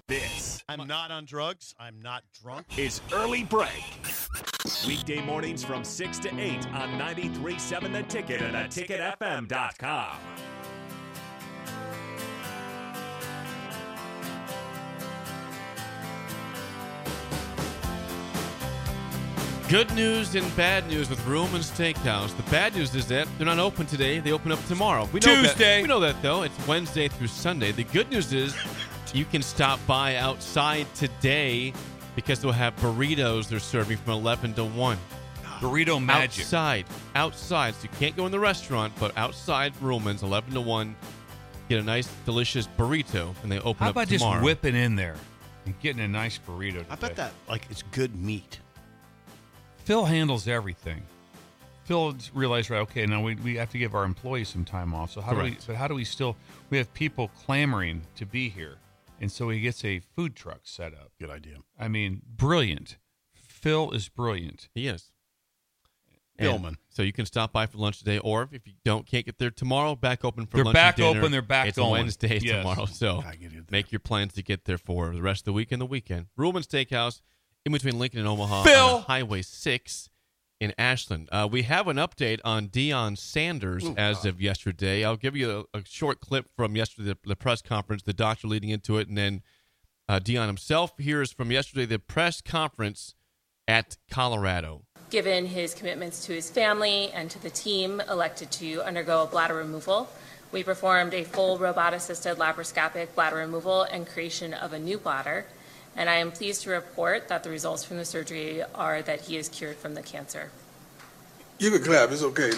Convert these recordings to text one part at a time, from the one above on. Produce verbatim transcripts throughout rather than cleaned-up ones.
This I'm not on drugs. I'm not drunk. is Early Break. Weekday mornings from six to eight on ninety-three point seven The Ticket and the ticket f m dot com. Good news and bad news with Ruhlman's Steakhouse. The bad news is that they're not open today. They open up tomorrow. We know Tuesday. That, we know that, though. It's Wednesday through Sunday. The good news is you can stop by outside today because they'll have burritos they're serving from eleven to one. Burrito magic. Outside. Outside. So you can't go in the restaurant, but outside Ruhlman's, eleven to one. Get a nice, delicious burrito, and they open How up about tomorrow. just whipping in there and getting a nice burrito today? I bet that like it's good meat. Phil handles everything. Phil realized, right, okay, now we, we have to give our employees some time off. So how do we Correct. but how do we still we have people clamoring to be here. And so he gets a food truck set up. Good idea. I mean, brilliant. Phil is brilliant. He is. Billman. And so you can stop by for lunch today, or if you don't can't get there tomorrow, back open for They're lunch back and dinner. open, they're back it's going. Wednesday Yes. tomorrow, so I can get there. make your plans to get there for the rest of the week and the weekend. Ruhlman Steakhouse in between Lincoln and Omaha Phil! on Highway six in Ashland. Uh, we have an update on Deion Sanders Ooh, as God. of yesterday. I'll give you a, a short clip from yesterday, the, the press conference, the doctor leading into it, and then uh, Deion himself. Here is from yesterday, the press conference at Colorado. Given his commitments to his family and to the team, elected to undergo a bladder removal. We performed a full robot-assisted laparoscopic bladder removal and creation of a new bladder. And I am pleased to report that the results from the surgery are that he is cured from the cancer. You can clap. It's okay.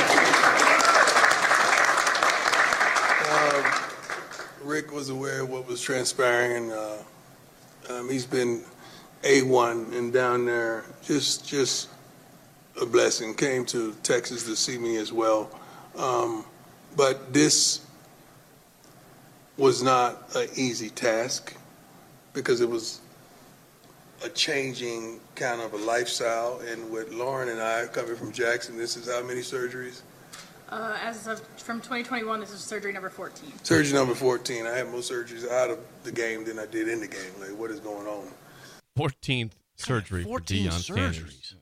um, Rick was aware of what was transpiring, and uh, um, he's been A one and down there. Just, just a blessing. Came to Texas to see me as well. Um, but this was not an easy task, because it was a changing kind of a lifestyle. And with Lauren and I coming from Jackson, this is how many surgeries? Uh, as of from twenty twenty-one, this is surgery number fourteen. Surgery number fourteen. I had more surgeries out of the game than I did in the game. Like, what is going on? fourteenth surgery for fourteen Deion surgeries. Sanders.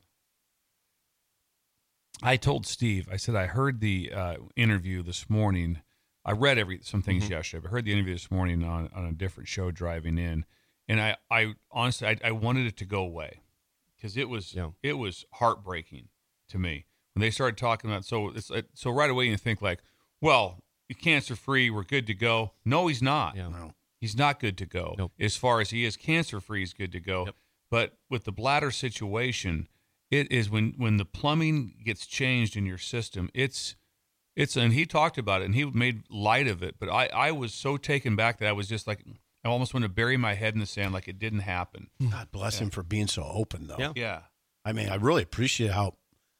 I told Steve, I said I heard the uh, interview this morning. I read every some things Mm-hmm. yesterday, but heard the interview this morning on, on a different show driving in, and I, I honestly I, I wanted it to go away, because it was Yeah. it was heartbreaking to me when they started talking about. So it's uh, so right away you think like, well, you're cancer free, we're good to go. No, he's not. Yeah. No. He's not good to go. Nope. As far as he is cancer free, he's good to go. Yep. But with the bladder situation, it is when when the plumbing gets changed in your system, it's it's and he talked about it and he made light of it. But I, I was so taken back that I was just like, I almost want to bury my head in the sand like it didn't happen. God bless him for being so open, though. Yeah. Yeah. I mean, I really appreciate how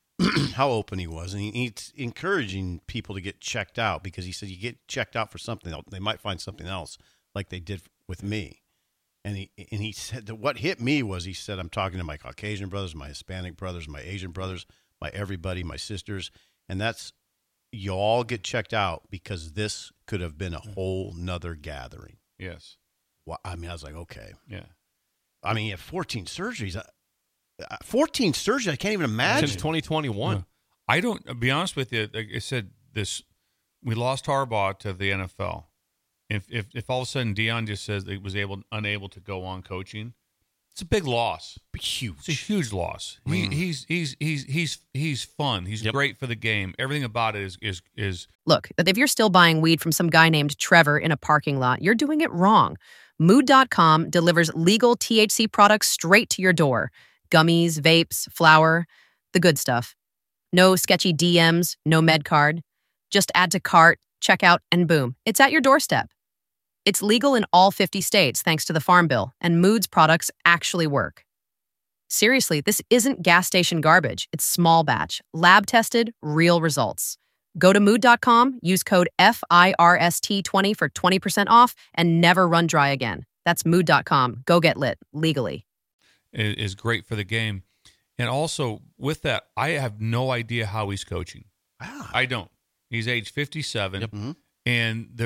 how open he was, and he, he's encouraging people to get checked out, because he said you get checked out for something else, they might find something else, like they did with me. And he and he said that what hit me was, he said, I'm talking to my Caucasian brothers, my Hispanic brothers, my Asian brothers, my everybody, my sisters, and that's, you all get checked out, because this could have been a whole nother gathering. Yes. Well, I mean, I was like, okay. Yeah. I mean, you have fourteen surgeries. Uh, fourteen surgeries, I can't even imagine. Since twenty twenty-one. I don't, to be honest with you, like I said, this, we lost Harbaugh to the N F L. If, if if all of a sudden Deion just says that he was able unable to go on coaching, it's a big loss. Huge. It's a huge loss. He, he's he's he's he's he's fun. He's Yep. great for the game. Everything about it is is is Look, if you're still buying weed from some guy named Trevor in a parking lot, you're doing it wrong. Mood dot com delivers legal T H C products straight to your door. Gummies, vapes, flour, the good stuff. No sketchy D Ms, no med card. Just add to cart, check out, and boom, it's at your doorstep. It's legal in all fifty states thanks to the Farm Bill, and Mood's products actually work. Seriously, this isn't gas station garbage. It's small batch, lab tested, real results. Go to mood dot com, use code F I R S T twenty for twenty percent off, and never run dry again. That's mood dot com. Go get lit, legally. is great for the game. And also with that, I have no idea how he's coaching. Ah. I don't. He's age fifty-seven. Yep. Mm-hmm. And there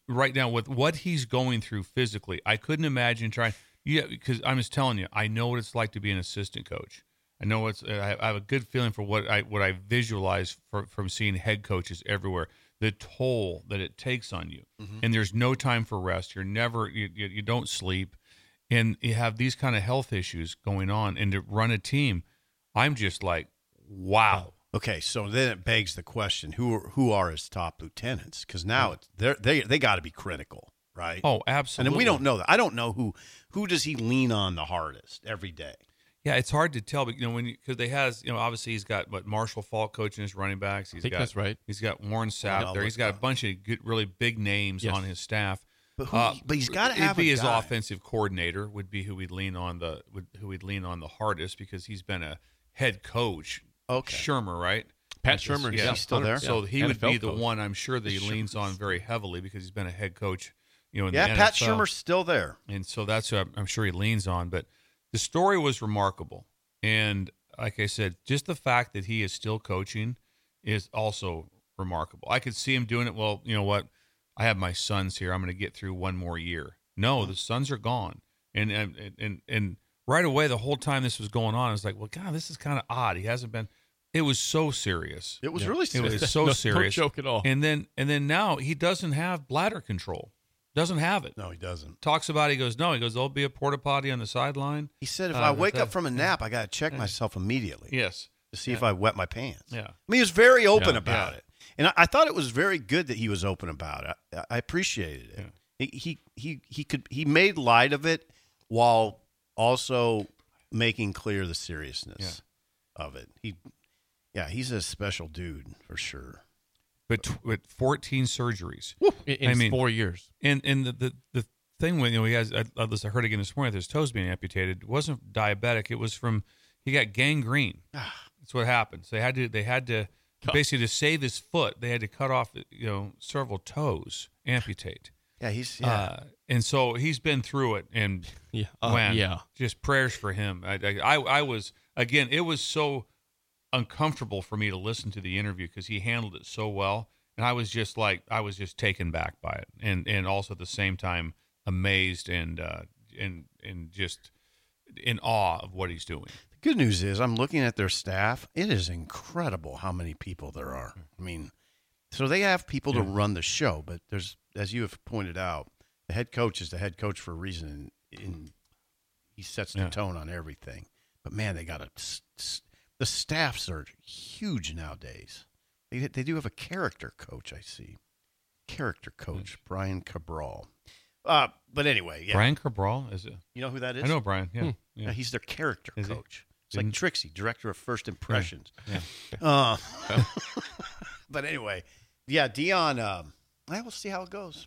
right now with what he's going through physically. I couldn't imagine trying. Yeah, because I'm just telling you, I know what it's like to be an assistant coach. I know it's. I have a good feeling for what I what I visualize for, from seeing head coaches everywhere. The toll that it takes on you, mm-hmm. and there's no time for rest. You're never. You, you, you don't sleep, and you have these kind of health issues going on. And to run a team, I'm just like, wow. Okay, so then it begs the question: Who are, who are his top lieutenants? Because now it's they're, they they got to be critical, right? Oh, absolutely. And then we don't know that. I don't know who who does he lean on the hardest every day. Yeah, it's hard to tell, but you know when because they has you know obviously he's got what Marshall Faulk coaching his running backs. He's I think got, that's right. He's got Warren Sapp there. He's got a bunch of good, really big names yes. on his staff. But, who, uh, but he's got to have it'd be a his guy. offensive coordinator would be who we'd lean on the would, who we'd lean on the hardest because he's been a head coach. Okay, Shurmur, right? Pat Shurmur, yeah, he's still there. So yeah. he would N F L be the coach. one I'm sure that he leans on very heavily because he's been a head coach. You know, in yeah, the Pat N F L. Shurmur's still there, And so that's who I'm, I'm sure he leans on. But the story was remarkable. And like I said, just the fact that he is still coaching is also remarkable. I could see him doing it. Well, you know what? I have my sons here. I'm going to get through one more year. No, the sons are gone. And and and and right away, the whole time this was going on, I was like, well, God, this is kind of odd. He hasn't been. It was so serious. it was Yeah. really It serious. was so No- serious. No joke at all. And then and then now he doesn't have bladder control. Doesn't have it. No, he doesn't. Talks about it. He goes, no. He goes, there'll be a porta potty on the sideline. He said if Uh, I but wake that- up from a nap, I got to check myself immediately Yes. to see if I wet my pants. Yeah. I mean, he was very open Yeah, about yeah. it, and I, I thought it was very good that he was open about it. I, I appreciated it. He, he he he could he made light of it while also making clear the seriousness of it. He, yeah, he's a special dude for sure. But t- with fourteen surgeries. In, in I mean- four years. And and the, the, the thing when you know he has I, I heard again this morning that his toes being amputated, it wasn't diabetic. It was from he got gangrene. That's what happened. So they had to they had to basically to save his foot, they had to cut off you know several toes, amputate. Yeah, he's yeah. Uh, and so he's been through it, and Yeah. Uh, man, yeah. just prayers for him. I, I, I was again, it was so uncomfortable for me to listen to the interview because he handled it so well, and I was just like, I was just taken back by it, and and also at the same time amazed and uh, and and just in awe of what he's doing. The good news is I'm looking at their staff. It is incredible how many people there are. I mean, so they have people to run the show, but there's, as you have pointed out, the head coach is the head coach for a reason, and, and he sets the Yeah. tone on everything. But man, they got a the staffs are huge nowadays. They they do have a character coach. I see, character coach Brian Cabral. Uh, but anyway, yeah, Brian Cabral is it? you know who that is? I know Brian. Yeah, Hmm. yeah. Yeah, he's their character Is he? coach. It's Didn't- like Trixie, director of First Impressions. Yeah. Uh, but anyway, yeah, Dion. Um, I will see how it goes.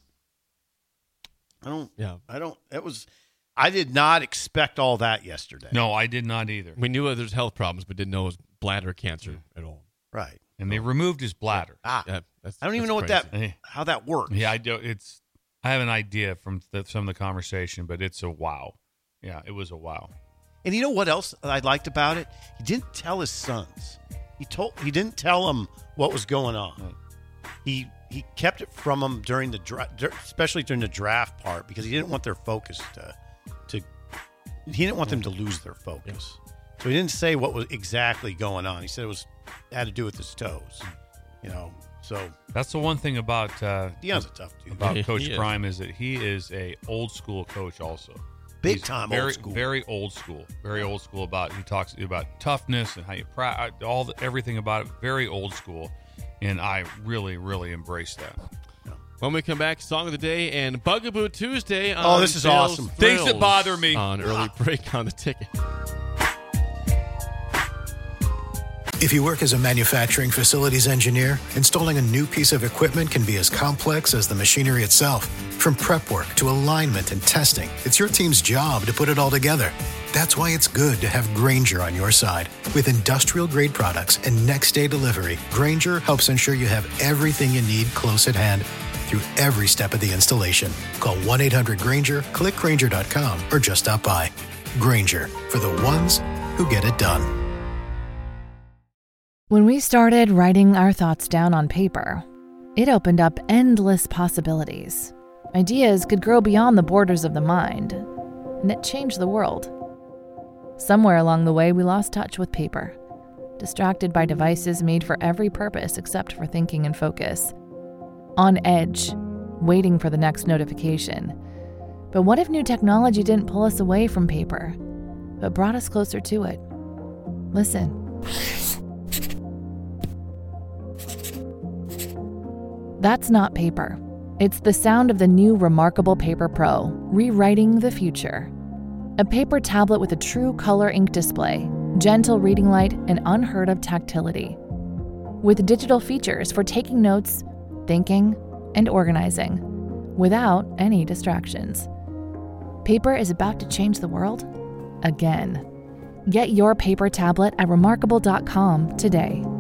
I don't. Yeah. I don't. It was. I did not expect all that yesterday. No, I did not either. We knew there's health problems, but didn't know it was bladder cancer at all. Right. And they removed his bladder. Ah. Yeah, that's, I don't even that's know what crazy. that Hey. how that works. Yeah, I do. It's. I have an idea from the, some of the conversation, but it's a wow. Yeah, it was a wow. And you know what else I liked about it? He didn't tell his sons. He told. He didn't tell them what was going on. He he kept it from them during the draft, especially during the draft part, because he didn't want their focus to to. He didn't want them to lose their focus. So he didn't say what was exactly going on. He said it was had to do with his toes. You know. So That's the one thing about uh, Dion's a tough dude. about He Coach is. Prime is that he is a old school coach also. Big He's time very, old school. Very old school. Very old school about he talks about toughness and how you pra- all the, everything about it. Very old school, and I really really embrace that. When we come back, Song of the Day and Bugaboo Tuesday on Oh, this is Sales awesome. Things that Thrills bother me. on Early Break on the Ticket. If you work as a manufacturing facilities engineer, installing a new piece of equipment can be as complex as the machinery itself. From prep work to alignment and testing, it's your team's job to put it all together. That's why it's good to have Grainger on your side. With industrial-grade products and next-day delivery, Grainger helps ensure you have everything you need close at hand through every step of the installation. Call one eight hundred Grainger, click Grainger dot com, or just stop by. Grainger, for the ones who get it done. When we started writing our thoughts down on paper, it opened up endless possibilities. Ideas could grow beyond the borders of the mind, and it changed the world. Somewhere along the way, we lost touch with paper, distracted by devices made for every purpose except for thinking and focus. On edge, waiting for the next notification. But what if new technology didn't pull us away from paper, but brought us closer to it? Listen. That's not paper. It's the sound of the new Remarkable Paper Pro, rewriting the future. A paper tablet with a true color ink display, gentle reading light, and unheard of tactility. With digital features for taking notes, thinking, and organizing, without any distractions. Paper is about to change the world again. Get your paper tablet at remarkable dot com today.